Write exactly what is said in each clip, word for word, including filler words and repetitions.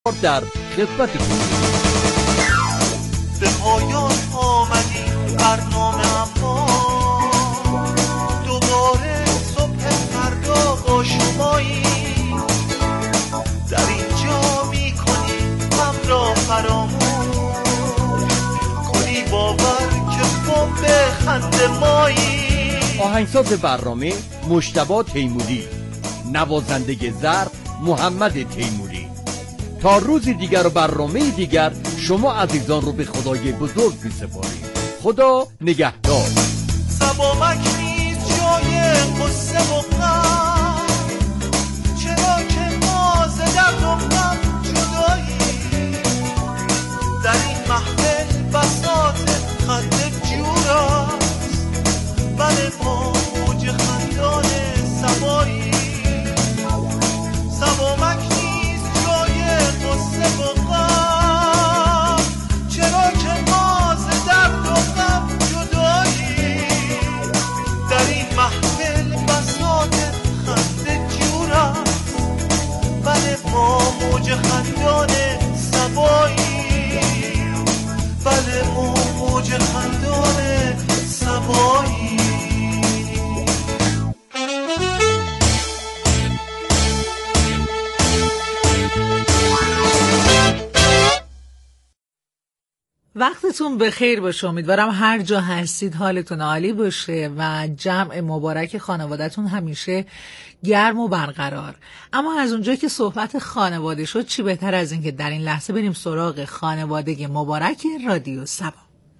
روزگار در خدمتتون. به پایان آمدیم برنامه اما دوباره صبح فردا با شمایی در اینجا میکنیم همراه فراموش کنی باور که بمب خنده مایی. آهنگساز برنامه مجتبی تیموری، نوازنده ضرب محمد تیموری. تا روز دیگر و برنامه دیگر شما عزیزان رو به خدای بزرگ می‌سپاریم. خدا نگهدار. سبابک نیست جای قصه و غم، چرا که ما ز درد و غم جدایی در این محفل بساط خنده جوراست، بله ما موج خندان سبایی. سبابک نیست جای قصه و غم، چرا که ما ز درد و غم جدایی در این محفل بساط خنده جوراست، بله ما موج خندان سبایی، بله ما موج خندان سبایی. وقتتون بخیر باشه. امیدوارم هر جا هستید حالتون عالی باشه و جمع مبارک خانواده‌تون همیشه گرم و برقرار. اما از اونجایی که صحبت خانواده شد، چی بهتر از این که در این لحظه بریم سراغ خانواده مبارک رادیو سبا.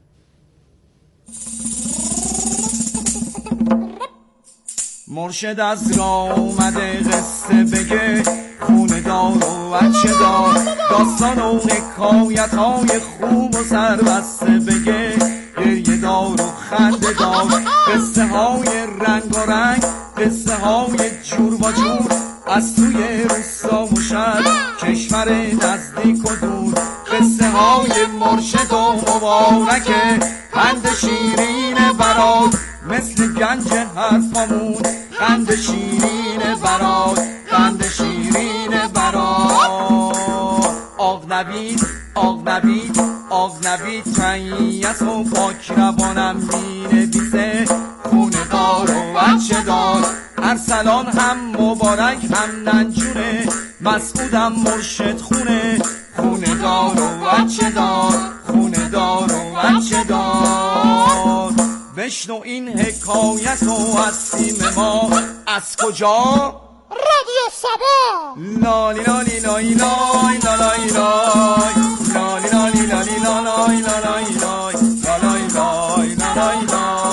مرشد از راه اومده قصه بگه، خونه دار و بچه دار، داستان و حکایت های خوب و سربسته بگه، گریه دار و خنده دار، قصه های رنگ و رنگ، قصه های جور و جور، از توی روستا و شهر، کشور نزدیک و دور، قصه های مرشد و مبارکه، پند شیرین برات مثل گنج حرفامون، قند شیرین برات، قند شیرین برات. آق نبید، آق نبید، آق نبید، تنیت و پاک روانم می نویسه، خونه دار و بچه دار، ارسلان هم مبارک هم ننجونه، مسعودم مرشد خونه، خونه دار و بچه دار، خونه دار و بچه دار. بشنو این حکایت و از تیم ما، از کجا؟ رادیو سبا. لالی لالی لای لای لای لای لالی لالی لالی لای لای لای لای لای لای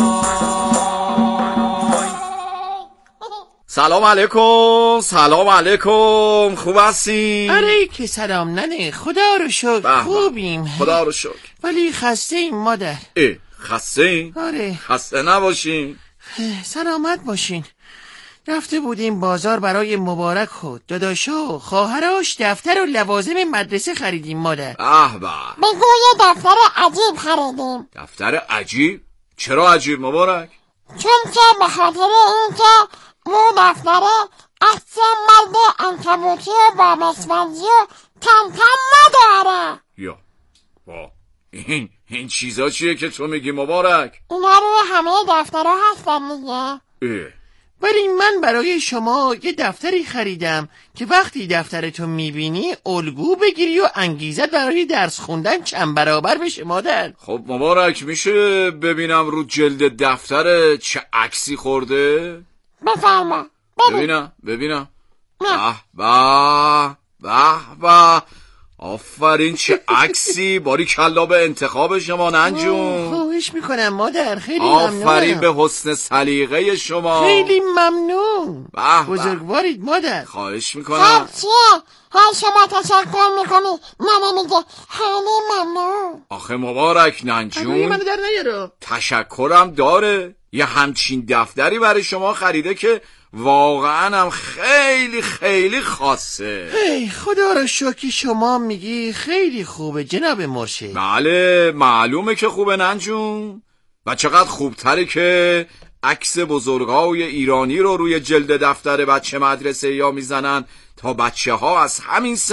لای. سلام علیکم، سلام علیکم، خوب هستی؟ آره که سلام ننه، خدا رو شکر خوبیم. خدا رو شکر. ولی خسته ایم مادر. اه خسته این؟ آره. خسته نباشین. سلامت باشین. رفته بودیم بازار برای مبارک خود داداشا و خواهراش دفتر و لوازم مدرسه خریدیم مادر. اه به بگو یه دفتر عجیب خریدیم. دفتر عجیب؟ چرا عجیب مبارک؟ چون که به خاطر این که اون دفتر عکس مرد عنکبوتی و با مسمنجی و تن تن نداره. یا با این این چیزا چیه که تو میگی مبارک؟ اینا روی همه دفترها هستن دیگه. اه. ولی من برای شما یه دفتری خریدم که وقتی دفترتو میبینی الگو بگیری و انگیزت برای درس خوندن چند برابر بشه مادر. خب مبارک میشه ببینم رو جلد دفتر چه عکسی خورده؟ بفرما ببینم ببینم. به به به به، آفرین چه عکسی، باری کلا به انتخاب شما ننجون. خواهش میکنم مادر، خیلی ممنونم. آفرین به حسن سلیقه شما، خیلی ممنون. به بزرگوارید مادر. خواهش میکنم. چیه؟ های شما تشکر میکنی، من میگه خیلی ممنون. آخه مبارک ننجون منو در نیارو. تشکرم داره، یه همچین دفتری برای شما خریده که واقعا هم خیلی خیلی خاصه. ای خدا رو شکر شما میگی خیلی خوبه جناب مرشد. بله معلومه که خوبه ننجون، و چقدر خوبتره که عکس بزرگای ایرانی رو روی جلد دفتر بچه مدرسه یا میزنن تا بچه ها از همین سن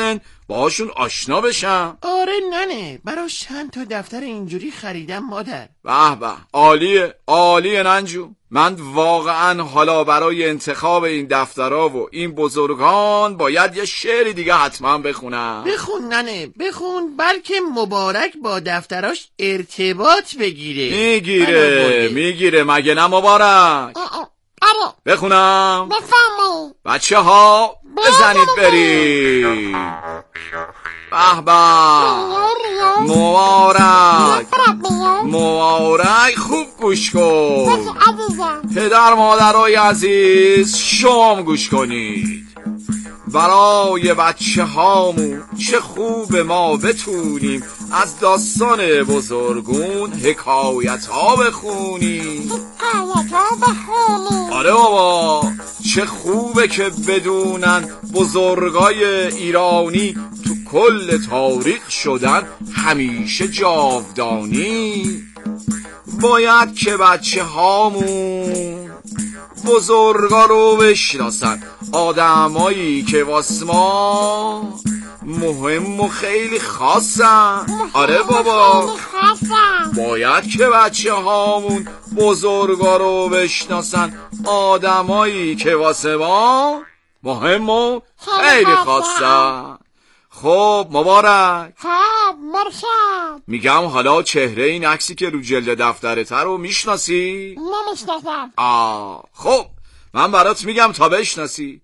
باهاشون آشنا بشم. آره ننه، براش چند تا دفتر اینجوری خریدم مادر. به به، عالیه عالیه ننجو. من واقعا حالا برای انتخاب این دفترها و این بزرگان باید یه شعری دیگه حتما بخونم. بخون ننه بخون، بلکه مبارک با دفتراش ارتباط بگیره. میگیره میگیره مگه نه مبارک؟ آره بخونم؟ بفرمایید بچه ها بزنید بریم. به به، مبارک مبارک، خوب گوش کن پدر مادرای عزیز، شما گوش کنید. برای بچه هامون چه خوب ما بتونیم از داستان بزرگون حکایت ها بخونیم. حکایت ها بخونیم. آره بابا، چه خوبه که بدونن بزرگای ایرانی تو کل تاریخ شدن همیشه جاودانی. باید که بچه هامون بزرگا رو بشناسن، آدمایی که واسه ما مهم و خیلی خاصن. آره بابا، باید که بچه هامون بزرگا رو بشناسن، آدمایی که واسه ما مهم و خیلی خاصن. خب مبارک. خب مرشد. میگم حالا چهره این عکسی که رو جلد دفترته رو میشناسی؟ نمیشناسم. آه خب من برات میگم تا بشناسی.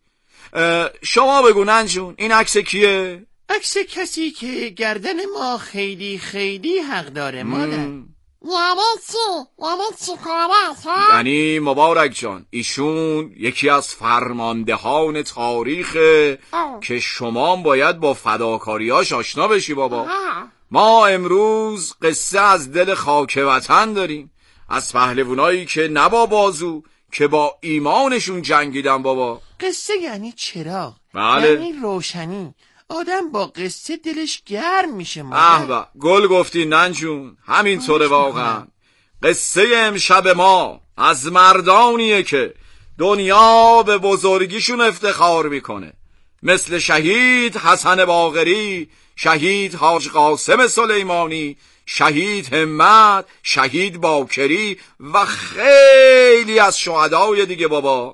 شما بگو ننجون، این عکس کیه؟ عکس کسی که گردن ما خیلی خیلی حق داره مادر. یعنی چی؟ یعنی چی کاره است ها؟ یعنی مبارک جان، ایشون یکی از فرماندهان تاریخه که شما باید با فداکاریاش آشنا بشی بابا. آه. ما امروز قصه از دل خاک وطن داریم، از پهلوانایی که نه با بازو که با ایمانشون جنگیدن بابا. قصه یعنی چراغ، بله. یعنی روشنی. آدم با قصه دلش گرم میشه مادر. به به، گل گفتی ننجون، همینطوره واقعا. قصه امشب ما از مردانیه که دنیا به بزرگیشون افتخار میکنه، مثل شهید حسن باقری، شهید حاج قاسم سلیمانی، شهید همت، شهید باکری و خیلی از شهدای دیگه بابا.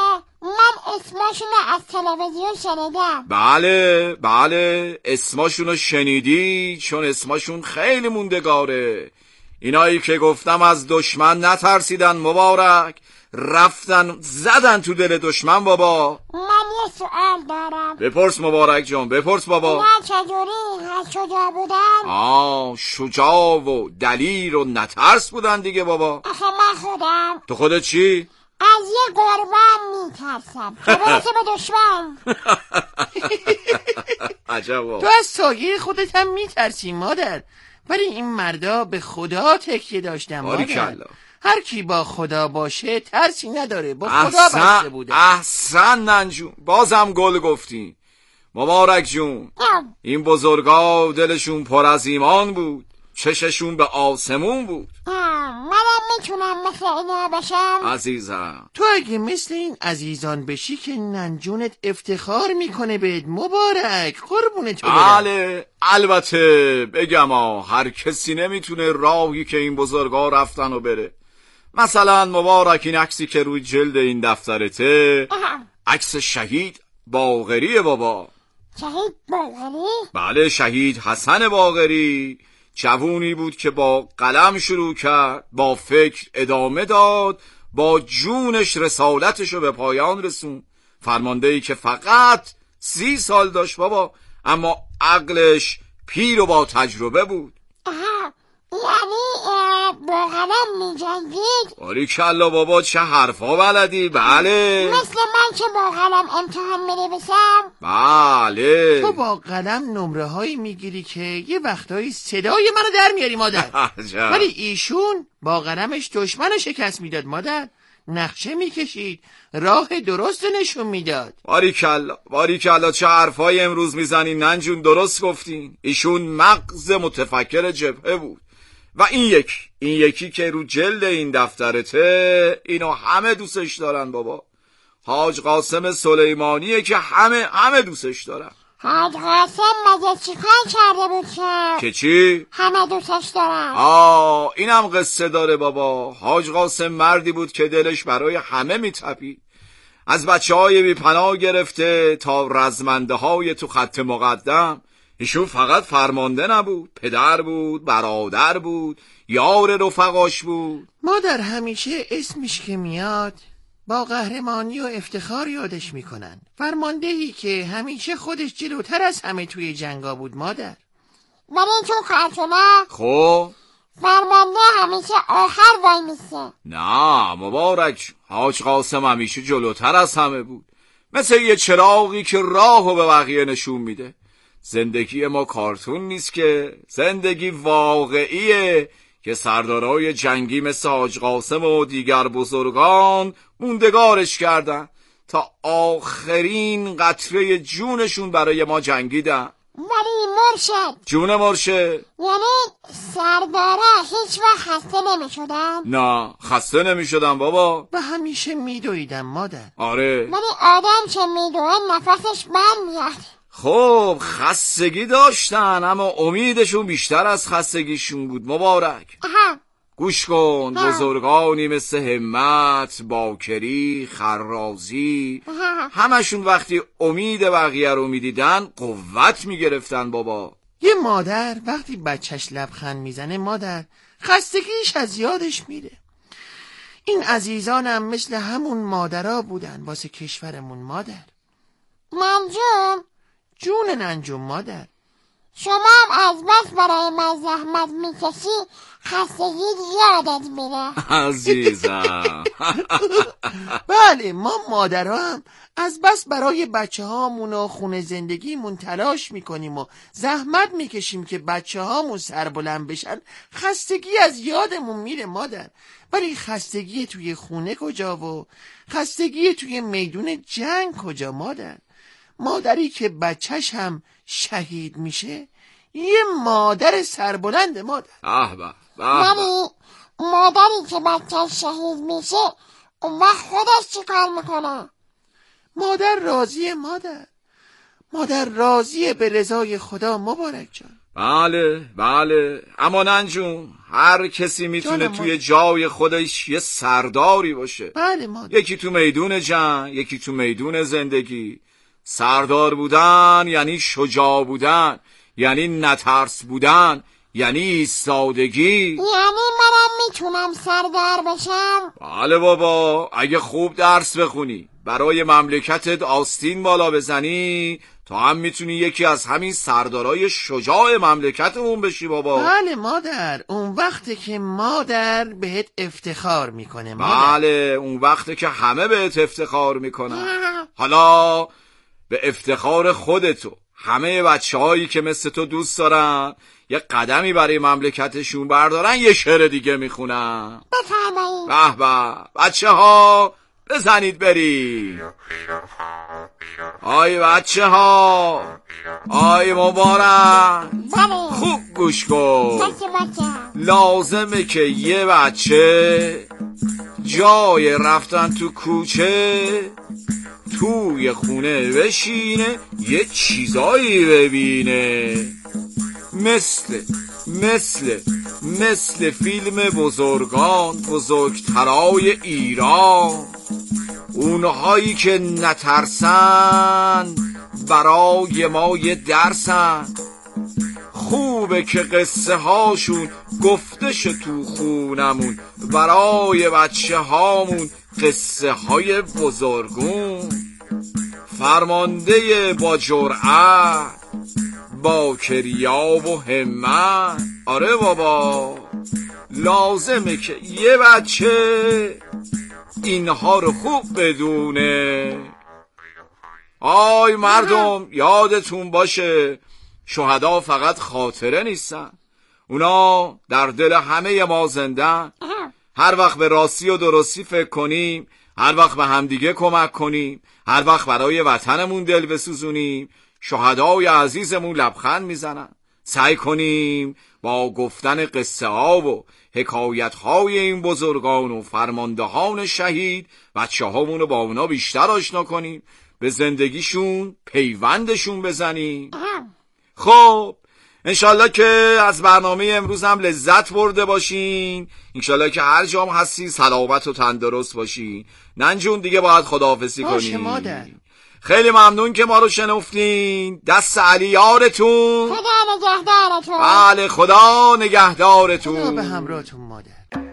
من اسماشونو از تلویزیون شنیدم. بله بله، اسماشونو شنیدی، چون اسماشون خیلی موندگاره. اینایی که گفتم از دشمن نترسیدن مبارک، رفتن زدن تو دل دشمن بابا. من یه سؤال دارم. بپرس مبارک جان، بپرس بابا. اینا چجوری هست شجاع بودن؟ آه شجاع و دلیر و نترس بودن دیگه بابا. آخه من خودم تو خودت چی؟ از یه گربه میترسم که برسه به دشمن. عجب بابا. تو از سایه خودت هم میترسی مادر، ولی این مردا به خدا تکیه داشتن مادر. هر کی با خدا باشه ترسی نداره، با خدا بسته بوده. احسن ننجون، بازم گل گفتی مبارک جون. این بزرگا دلشون پر از ایمان بود، چششون به آسمون بود. منم میتونم مثل اینا بشم عزیزم. تو اگه مثل این عزیزان بشی که ننجونت افتخار میکنه بهت مبارک، قربون تو برم. بله البته بگم آه، هر کسی نمیتونه راهی که این بزرگا رفتن و بره. مثلا مبارک این عکسی که روی جلد این دفترته عکس شهید باقریه بابا. شهید باقری؟ بله، شهید حسن باقری جوونی بود که با قلم شروع کرد، با فکر ادامه داد، با جونش رسالتشو به پایان رسون. فرماندهی که فقط سی سال داشت بابا، اما عقلش پیر و با تجربه بود. آها، یعنی با قلم می جنگید؟ باریکلا بابا، چه حرفا بلدی. بله مثل من که با قلم امتحان می نویسم؟ بله. تو با قلم نمره هایی می گیری که یه وقتایی صدای منو در میاری مادر. ولی ایشون با قلمش دشمنو شکست میداد مادر، نقشه میکشید، راه درست نشون میداد. باریکلا باریکلا، چه حرفای امروز میزنی ننجون، درست گفتین. ایشون مغز متفکر جبهه بود. و این یکی این یکی که رو جلد این دفترته، اینو همه دوستش دارن بابا. حاج قاسم سلیمانیه که همه همه دوستش دارن. حاج قاسم مگه چی کار کرده بود که که چی؟ همه دوستش دارن؟ آه اینم قصه داره بابا. حاج قاسم مردی بود که دلش برای همه میتپید، از بچه های بی پناه گرفته تا رزمنده های تو خط مقدم. ایشون فقط فرمانده نبود، پدر بود، برادر بود، یار رفقاش بود. مادر همیشه اسمش که میاد با قهرمانی و افتخار یادش میکنن. فرماندهی که همیشه خودش جلوتر از همه توی جنگا بود مادر. ولی تو کارتونا خب فرمانده همیشه آخر وای میسه. نه مبارک، حاج قاسم همیشه جلوتر از همه بود، مثل یه چراغی که راهو به بقیه نشون میده. زندگی ما کارتون نیست که، زندگی واقعیه که سردارای جنگی مثل حاج قاسم و دیگر بزرگان موندگارش کردن، تا آخرین قطره جونشون برای ما جنگیدن. ولی مرشد جون مرشد، یعنی سردارا هیچ وقت خسته نمی شدن؟ نه خسته نمی شدن بابا، و همیشه میدویدن مادر. آره ولی آدم که میدوه نفسش بند میاد. خب خستگی داشتن، اما امیدشون بیشتر از خستگیشون بود مبارک. آها. گوش کن، ها. بزرگانی مثل همت، باکری، خرازی، آها. همشون وقتی امید بقیه رو میدیدن قوت میگرفتن بابا. یه مادر وقتی بچهش لبخند میزنه مادر خستگیش از یادش میره. این عزیزانم مثل همون مادرها بودن واسه کشورمون مادر. منجون جون ننجون مادر. شما هم از بس برای من زحمت میکشی خستگی یادت میره. عزیزم بله ما مادرها هم از بس برای بچه هامون و خونه زندگیمون تلاش میکنیم و زحمت میکشیم که بچه هامون سربلند بشن. خستگی از یادمون میره مادر. ولی خستگی توی خونه کجا و خستگی توی میدون جنگ کجا مادر؟ مادری که بچهش هم شهید میشه یه مادر سربلند مادر. به به به. ولی مادری که بچه شهید میشه اون وقت خودش چی کار میکنه؟ مادر راضیه مادر. مادر راضیه به رضای خدا مبارک جان. بله بله، اما ننجون هر کسی میتونه جان توی جای خودش یه سرداری باشه. بله مادر. یکی تو میدون جنگ، یکی تو میدون زندگی. سردار بودن یعنی شجاع بودن، یعنی نترس بودن، یعنی ایستادگی. یعنی منم میتونم سردار بشم؟ بله بابا، اگه خوب درس بخونی، برای مملکتت آستین بالا بزنی، تو هم میتونی یکی از همین سردارای شجاع مملکتمون بشی بابا. بله مادر، اون وقته که مادر بهت افتخار میکنه مادر. بله اون وقته که همه بهت افتخار میکنن. حالا به افتخار خودتو همه بچه هایی که مثل تو دوست دارن یه قدمی برای مملکتشون بردارن یه شعر دیگه میخونن. بفرمایید. به به بچه ها بزنید بریم. آی بچه ها، آی مبارک، بله. خوب گوش کن. بچه بچه لازمه که یه بچه جای رفتن تو کوچه توی خونه بشینه یه چیزایی ببینه، مثل مثل مثل فیلم بزرگان، بزرگترای ایران، اونهایی که نترسن برای ما یه درسن. خوبه که قصه هاشون گفته شه تو خونمون، برای بچه هامون قصه های بزرگون. فرمانده با جرأت، با کریا و همت، آره بابا لازمه که یه بچه اینها رو خوب بدونه. آی مردم یادتون باشه شهدا فقط خاطره نیستن، اونا در دل همه ما زندن. هر وقت به راستی و درستی فکر کنیم، هر وقت به همدیگه کمک کنیم، هر وقت برای وطنمون دل بسوزونیم، شهدای عزیزمون لبخند میزنن. سعی کنیم با گفتن قصه ها و حکایت های این بزرگان و فرماندهان شهید بچه هامونو با اونا بیشتر آشنا کنیم، به زندگیشون پیوندشون بزنیم. خب انشالله که از برنامه امروز هم لذت برده باشین، انشالله که هر جام هستی سلامت و تندرست باشین. ننجون دیگه باید خداحافظی کنین. باشه مادر. خیلی ممنون که ما رو شنفتین. دست علی یارتون. خدا نگهدارتون. بله خدا نگهدارتون. خدا به همراهتون مادر.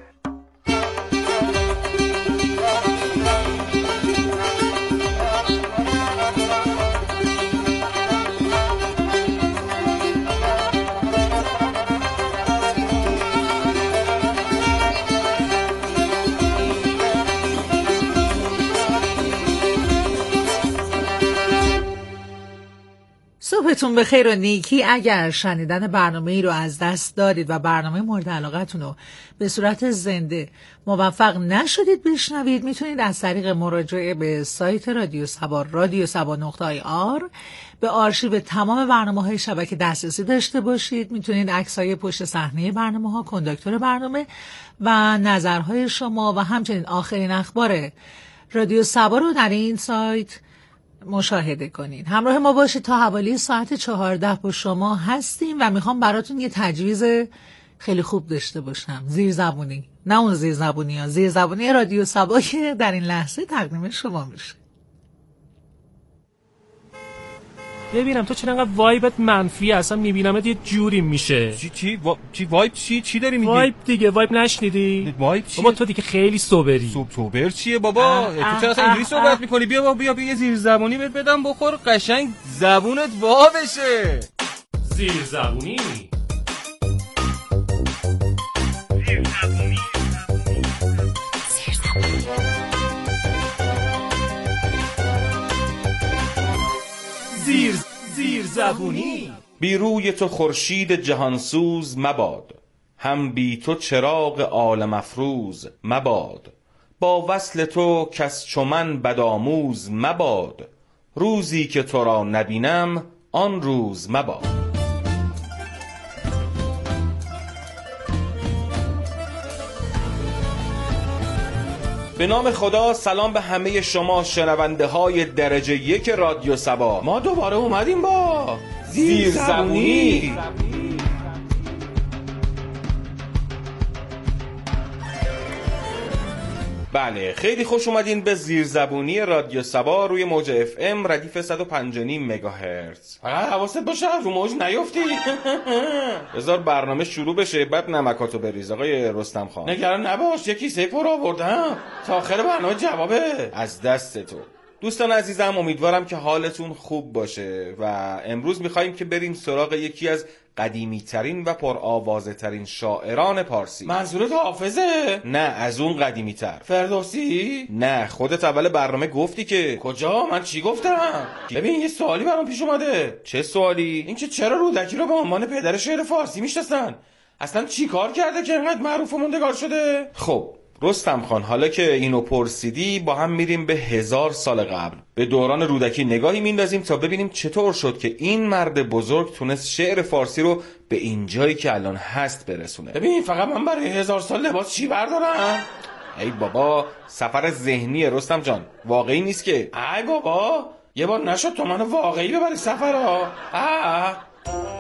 صبحتون بخیر و نیکی. اگر شنیدن برنامه ای رو از دست دادید و برنامه مورد علاقتون رو به صورت زنده موفق نشدید بشنوید، میتونید از طریق مراجعه به سایت رادیو سبا رادیو سبا نقطه آی آر به آرشیو تمام برنامه های شبکه دسترسی داشته باشید. میتونید عکسای پشت صحنه برنامه ها، کانداکتور برنامه و نظرهای شما و همچنین آخرین اخبار رادیو سبا رو در این سایت مشاهده کنین. همراه ما باشید تا حوالی ساعت چهارده با شما هستیم و میخوام براتون یه تجویز خیلی خوب داشته باشم. زیر زبونی، نه اون زیر زبونی ها، زیر زبونی رادیو سبا که در این لحظه تقدیم شما میشه. ببینم تو چرا انقدر وایبت منفی اصلا میبینمت یه جوری میشه. چی چی وا... چی وایب چی چی داری میگی؟ وایب دیگه، وایب نشنیدی؟ وایب چیه؟ بابا تو دیگه خیلی سوبری. سوب سوبر چیه بابا؟ تو چرا اصلا اینجوری صحبت میکنی؟ بیا بابا بیا, بیا یه زیر زبونی بهت بدم بخور قشنگ زبونت وا بشه. زیر زبونی. زیر زبونی. زیر زیر زبونی. بی روی تو خورشید جهانسوز مباد، هم بی تو چراغ عالم افروز مباد. با وصل تو کس چو من بدآموز مباد، روزی که تو را نبینم آن روز مباد. به نام خدا سلام به همه شما شنونده های درجه یک رادیو سبا. ما دوباره اومدیم با زیر زبونی. بله خیلی خوش اومدین به زیرزبونی رادیو سبا روی موج اف ام ردیف صد و پنج و نیم مگاهرتز. فقط حواست باشه رو موج نیفتی. بذار برنامه شروع بشه بعد نمکاتو بریز آقای رستم خان. نگران نباش یکی کیسه پر آوردم تا آخر برنامه جوابه از دست تو. دوستان عزیزم امیدوارم که حالتون خوب باشه و امروز میخواییم که بریم سراغ یکی از قدیمی ترین و پر آوازه ترین شاعران پارسی. منظورت حافظه؟ نه از اون قدیمی تر. فردوسی؟ نه خودت اول برنامه گفتی که. کجا؟ من چی گفتم؟ ببین یه سوالی برام پیش اومده. چه سوالی؟ اینکه چرا رودکی رو به عنوان پدر شعر فارسی میشناسن؟ اصلا چی کار کرده که اینقدر معروف و موندگار شده؟ خب رستم خان حالا که اینو پرسیدی با هم میریم به هزار سال قبل، به دوران رودکی نگاهی میندازیم تا ببینیم چطور شد که این مرد بزرگ تونست شعر فارسی رو به این جایی که الان هست برسونه. ببین فقط من برای هزار سال لباس چی بردارم؟ ای بابا سفر ذهنی رستم جان، واقعی نیست که. ای بابا یه بار نشد تو منو واقعی ببری سفر ها. آه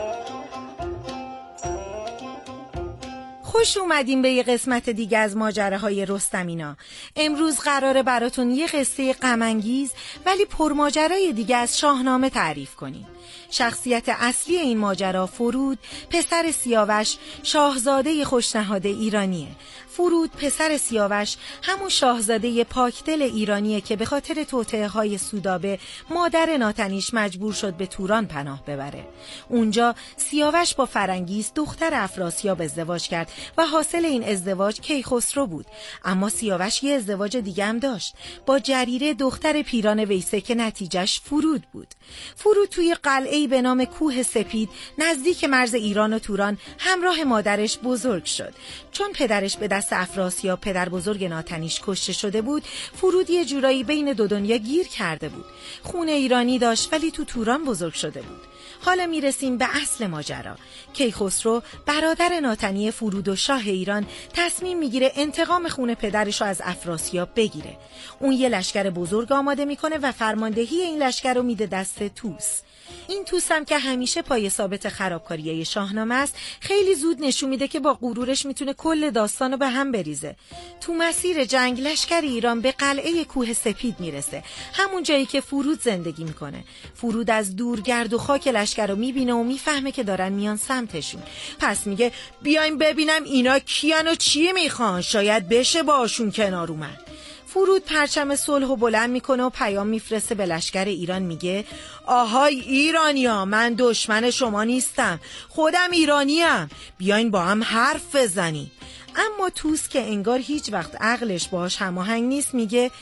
خوش اومدیم به یه قسمت دیگه از ماجراهای رستمینا. امروز قراره براتون یه قصه غم‌انگیز ولی پرماجرای دیگه از شاهنامه تعریف کنیم. شخصیت اصلی این ماجرا فرود، پسر سیاوش، شاهزاده خوشنهاد ایرانیه. فرود پسر سیاوش همون شاهزاده پاکدل ایرانیه که به خاطر توطئه‌های سودابه مادر ناتنیش مجبور شد به توران پناه ببره. اونجا سیاوش با فرنگیس دختر افراسیاب ازدواج کرد و حاصل این ازدواج کیخسرو بود. اما سیاوش یه ازدواج دیگه هم داشت با جریره دختر پیران ویسه که نتیجهش فرود بود. فرود توی قلعه‌ای به نام کوه سپید نزدیک مرز ایران و توران همراه مادرش بزرگ شد. چون پدرش به دست افراسیاب پدر بزرگ ناتنیش کشته شده بود، فرود یه جورایی بین دو دنیا گیر کرده بود. خون ایرانی داشت ولی تو توران بزرگ شده بود. حالا میرسیم به اصل ماجرا. کیخسرو برادر ناتنی فرود و شاه ایران تصمیم میگیره انتقام خون پدرش رو از افراسیاب بگیره. اون یه لشکر بزرگ آماده میکنه و فرماندهی این لشکر رو میده دست طوس. این طوس هم که همیشه پای ثابت خرابکاریای شاهنامه است، خیلی زود نشون میده که با غرورش میتونه کل داستانو به هم بریزه. تو مسیر جنگ لشکر ایران به قلعه کوه سپید میرسه، همون جایی که فرود زندگی میکنه. فرود از دور گرد و خاک لشکر رو میبینه و میفهمه که دارن میان سمتشون. پس میگه بیایم ببینم اینا کیان و چی میخوان، شاید بشه باشون کنار اومد. فرود پرچم صلحو بلند میکنه و پیام میفرسته به لشکر ایران، میگه آهای ایرانیا، من دشمن شما نیستم، خودم ایرانیم، بیاین با هم حرف بزنیم. اما طوس که انگار هیچ وقت عقلش باهاش هماهنگ نیست میگه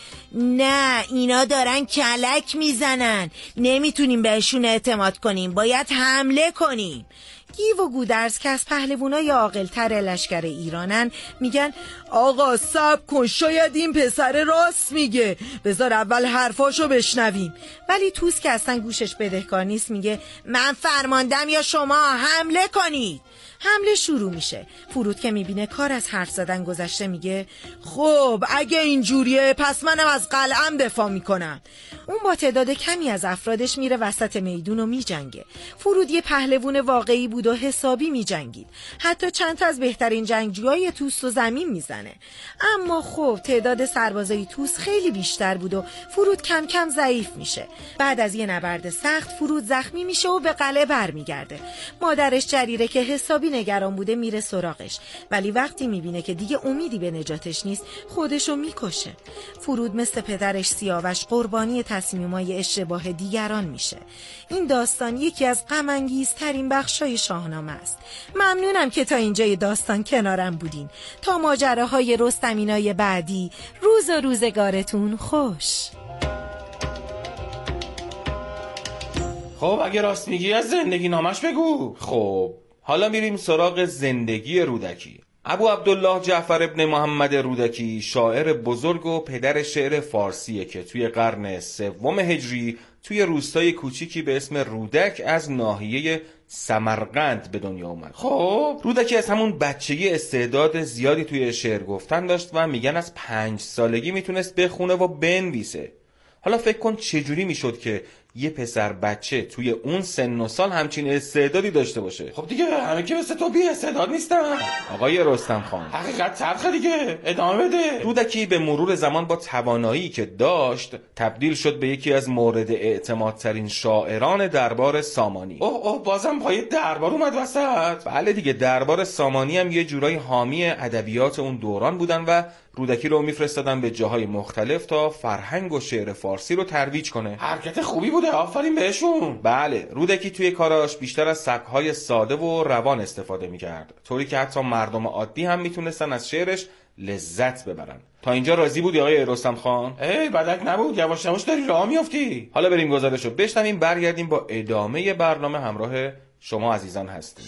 نه، اینا دارن کلک میزنن، نمیتونیم بهشون اعتماد کنیم، باید حمله کنیم. گیو و گودرز که از پهلوانای عاقل‌تر لشکر ایرانن میگن آقا صبر کن، شاید این پسر راست میگه، بذار اول حرفاشو بشنویم. ولی طوس که اصلا گوشش بدهکار نیست میگه من فرماندم یا شما، حمله کنید. حمله شروع میشه. فرود که میبینه کار از حرف زدن گذشته میگه خب اگه اینجوریه پس منم از قلعم دفاع میکنم. اون با تعداد کمی از افرادش میره وسط میدون و میجنگه. فرود یه پهلوان واقعی بود و حسابی میجنگید، حتی چند تا از بهترین جنگجوهای طوس رو زمین میزنه. اما خب تعداد سربازای طوس خیلی بیشتر بود و فرود کم کم ضعیف میشه. بعد از یه نبرد سخت فرود زخمی میشه و به قلعه برمیگرده. مادرش جریره که حسابی نگران بوده میره سراغش، ولی وقتی میبینه که دیگه امیدی به نجاتش نیست خودشو میکشه. فرود مثل پدرش سیاوش قربانی تصمیمای اشتباه دیگران میشه. این داستان یکی از غم انگیزترین بخشای شاهنامه است. ممنونم که تا اینجای داستان کنارم بودین. تا ماجراهای رستمینای بعدی، روز و روزگارتون خوش. خب اگه راست میگی از زندگی نامش بگو. خب حالا میریم سراغ زندگی رودکی. ابو عبدالله جعفر ابن محمد رودکی شاعر بزرگ و پدر شعر فارسیه که توی قرن سوم هجری توی روستای کوچیکی به اسم رودک از ناحیه سمرقند به دنیا اومد. خب رودکی از همون بچگی استعداد زیادی توی شعر گفتن داشت و میگن از پنج سالگی میتونست بخونه و بنویسه. حالا فکر کن چجوری میشد که یه پسر بچه توی اون سن و سال همچین استعدادی داشته باشه. خب دیگه همه که مثل تو بی استعداد نیستن آقای رستم خان. حقیقت تلخه دیگه، ادامه بده. رودکی به مرور زمان با توانایی که داشت تبدیل شد به یکی از مورد اعتمادترین شاعران دربار سامانی. اوه اوه بازم پای دربار اومد وسط. بله دیگه، دربار سامانی هم یه جورایی حامی ادبیات اون دوران بودن و رودکی رو میفرستادن به جاهای مختلف تا فرهنگ و شعر فارسی رو ترویج کنه. حرکت خوبی بوده، آفرین بهشون. بله، رودکی توی کاراش بیشتر از سبک‌های ساده و روان استفاده می‌کرد، طوری که حتی مردم عادی هم میتونستن از شعرش لذت ببرن. تا اینجا راضی بودی آقای رستم خان؟ ای بدک نبود، یواش یواش داری راه میافتی. حالا بریم گزارشو بشنویم، برگردیم با ادامه برنامه همراه شما عزیزان هستیم.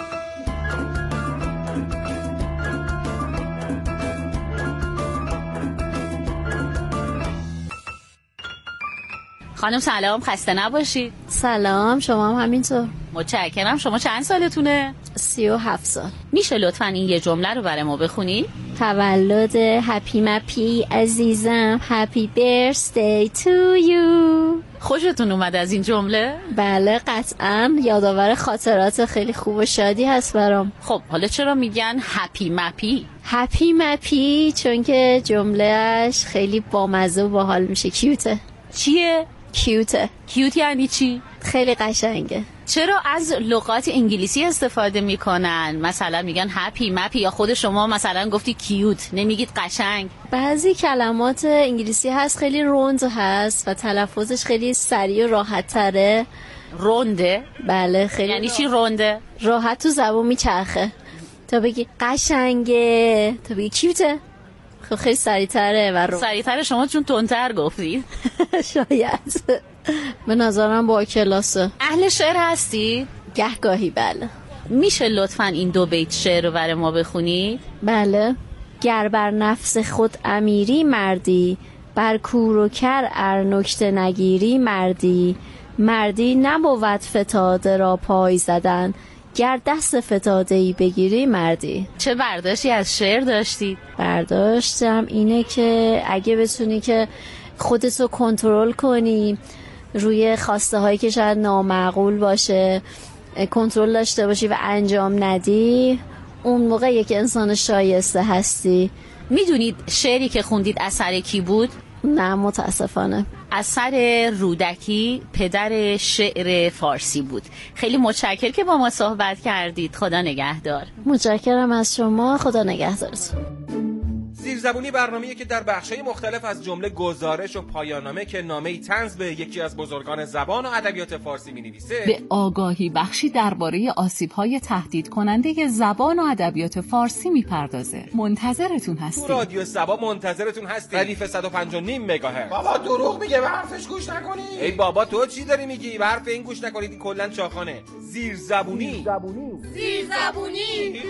خانم سلام، خسته نباشید. سلام، شما هم همینطور. متشکرم. شما چند سالتونه؟ سی و هفت سال. میشه لطفاً این یه جمله رو برای ما بخونین؟ تولد هپی مپی عزیزم، هپی برثدی تو یو. خوشتون اومد از این جمله؟ بله قطعاً، یادآور خاطرات خیلی خوب و شادی هست برام. خب حالا چرا میگن هپی مپی؟ هپی مپی چون که جملهش خیلی بامزه و باحال میشه. کیوته. چیه؟ کیوته. کیوت یعنی چی؟ خیلی قشنگه. چرا از لغات انگلیسی استفاده میکنن؟ مثلا میگن هپی مپی، یا خود شما مثلا گفتی کیوت، نمیگید قشنگ؟ بعضی کلمات انگلیسی هست خیلی روند هست و تلفظش خیلی سریع و راحت تره. رونده؟ بله خیلی. یعنی چی رونده؟ راحت تو زبون میچرخه. تا بگی قشنگه، تا بگی کیوته، خب خیلی سریع‌تره و رو سریع‌تره. شما چون تندتر گفتید. شاید. به نظرم با کلاسه. اهل شعر هستی؟ گهگاهی بله. میشه لطفاً این دو بیت شعر رو برای ما بخونید؟ بله. گر بر نفس خود امیری مردی، بر کور و کر ار نکته نگیری مردی، مردی نبود فتاده را پای زدن، گر دست فتاده‌ای بگیری مردی. چه برداشتی از شعر داشتید؟ برداشتم اینه که اگه بتونی که خودتو کنترل کنی روی خواسته هایی که شاید نامعقول باشه، کنترل داشته باشی و انجام ندی، اون موقع یک انسان شایسته هستی. میدونید شعری که خوندید اثر کی بود؟ نه متاسفانه. اثر رودکی، پدر شعر فارسی بود. خیلی متشکرم که با ما صحبت کردید. خدا نگهدار. متشکرم از شما. خدا نگهدارتون. زیرزبونی برنامه‌ای که در بخش‌های مختلف از جمله گزارش و پایان‌نامه که نامه‌ای طنز به یکی از بزرگان زبان و ادبیات فارسی می‌نویسه، به آگاهی بخشی درباره آسیب‌های تهدید کننده زبان و ادبیات فارسی می‌پردازه. منتظرتون هستیم. تو رادیو سبا منتظرتون هستیم. ردیف صد و پنج و نیم مگاهرتز. بابا دروغ میگه، به حرفش گوش نکنی. ای بابا تو چی داری میگی؟ به حرف این گوش نکنید، این کلاً چاخانه. زیرزبونی. زیرزبونی. زیرزبونی.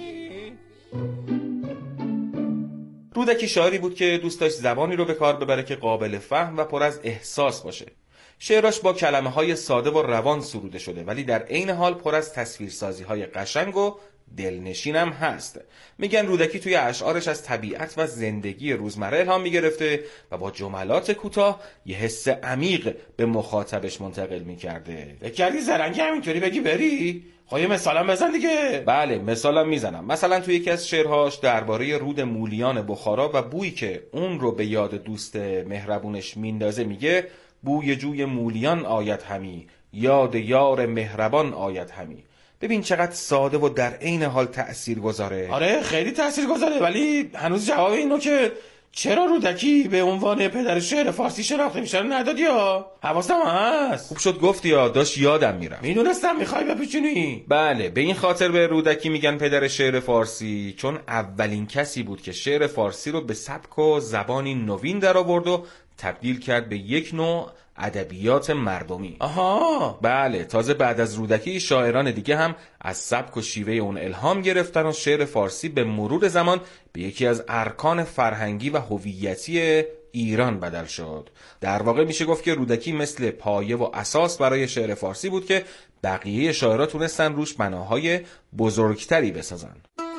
رودکی شاعری بود که دوست داشت زبانی رو به کار ببره که قابل فهم و پر از احساس باشه. شعراش با کلمه های ساده و روان سروده شده، ولی در عین حال پر از تصویرسازی های قشنگ و دلنشینم هست. میگن رودکی توی اشعارش از طبیعت و زندگی روزمره الهام میگرفته و با جملات کوتاه یه حس عمیق به مخاطبش منتقل میکرده. فکر کردی زرنگی همینطوری بگی بری؟ خواهی مثالم بزن دیگه. بله مثالم میزنم. مثلا توی یکی از شعرهاش درباره رود مولیان بخارا و بویی که اون رو به یاد دوست مهربونش میندازه میگه: بوی جوی مولیان آید همی، یاد یار مهربان آید همی. ببین چقدر ساده و در عین حال تأثیر گذاره. آره خیلی تأثیر گذاره، ولی هنوز جواب اینو که چرا رودکی به عنوان پدر شعر فارسی شناخته میشه ندادی ها؟ حواسم هست. خوب شد گفتی ها، داشت یادم میرم. میدونستم میخوای بپیچونی. بله، به این خاطر به رودکی میگن پدر شعر فارسی، چون اولین کسی بود که شعر فارسی رو به سبک و زبانی نوین در آورد و تبدیل کرد به یک نوع ادبیات مردمی. آها بله، تازه بعد از رودکی شاعران دیگه هم از سبک و شیوه اون الهام گرفتن و شعر فارسی به مرور زمان به یکی از ارکان فرهنگی و هویتی ایران بدل شد. در واقع میشه گفت که رودکی مثل پایه و اساس برای شعر فارسی بود که بقیه شاعرها تونستن روش بناهای بزرگتری بسازن.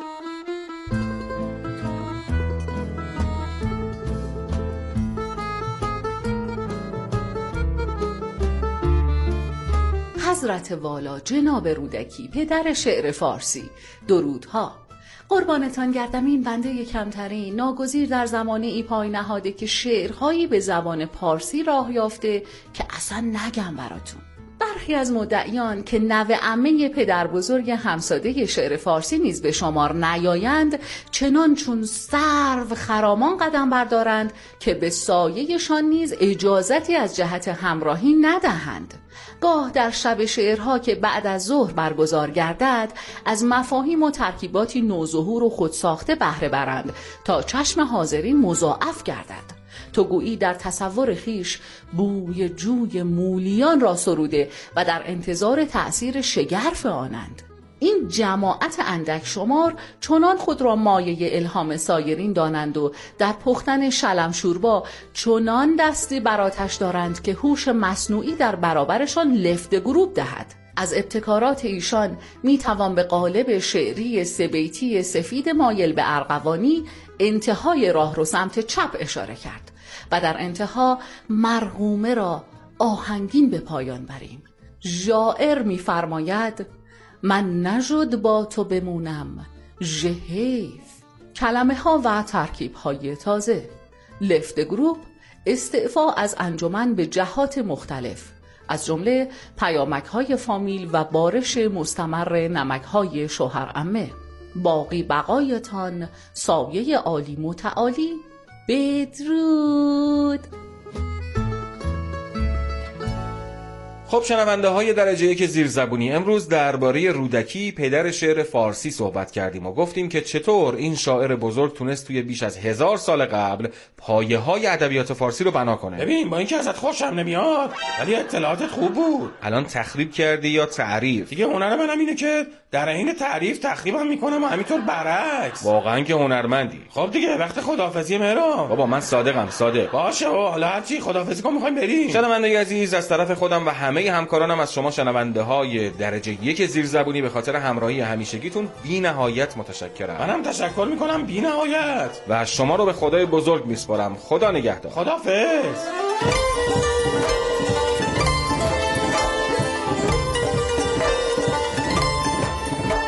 حضرت والا جناب رودکی پدر شعر فارسی، درودها. قربانتان گردم این بنده کمترین ناگزیر در زمانه ای پای نهاده که شعرهایی به زبان پارسی راه یافته که اصلا نگم براتون. برخی از مدعیان که نوه عمه پدر بزرگ همساده شعر فارسی نیز به شمار نیایند، چنان چون سرو خرامان قدم بردارند که به سایه‌شان نیز اجازتی از جهت همراهی ندهند. گاه در شب شعرها که بعد از ظهر برگزار گردد از مفاهیم و ترکیباتی نوظهور و خودساخته بهره برند تا چشم حاضرین مضاعف گردد. تو گویی در تصور خیش بوی جوی مولیان را سروده و در انتظار تأثیر شگرف آنند. این جماعت اندک شمار چنان خود را مایه الهام سایرین دانند و در پختن شلم شوربا چنان دستی بر آتش دارند که هوش مصنوعی در برابرشان لفت گروب دهد. از ابتکارات ایشان می توان به قالب شعری سه‌بیتی سفید مایل به ارغوانی انتهای راه رو سمت چپ اشاره کرد و در انتها مرغومه را آهنگین به پایان بریم. ژاعر می فرماید: من نجد با تو بمونم ژحیف. کلمه ها و ترکیب های تازه. لفت گروپ استعفا از انجمن به جهات مختلف، از جمله پیامک های فامیل و بارش مستمر نمک های شوهر عمه. باقی بقایتان سایه عالی متعالی. بدرود. خب شنونده های درجه یک زیرزبونی، امروز درباره رودکی پدر شعر فارسی صحبت کردیم و گفتیم که چطور این شاعر بزرگ تونست توی بیش از هزار سال قبل پایه های ادبیات فارسی رو بنا کنه. ببین با اینکه ازت خوشم نمیاد ولی اطلاعاتت خوب بود. الان تخریب کردی یا تعریف؟ دیگه هنر منم اینه که در این تعریف تخریبم میکنم و همینطور برعکس. واقعا که هنرمندی. خب دیگه وقت خداحافظی مهران. بابا من صادقم، صادق. باشه و حالا هرچی خداحافظی کن میخوایم بریم. شنونده عزیز، از طرف خودم و همه همکارانم از شما شنونده های درجه یک زیرزبونی به خاطر همراهی همیشگیتون بی نهایت متشکرم. منم تشکر میکنم بی نهایت و شما رو به خدای بزرگ میسپارم. خدا نگهدار. خداحافظ.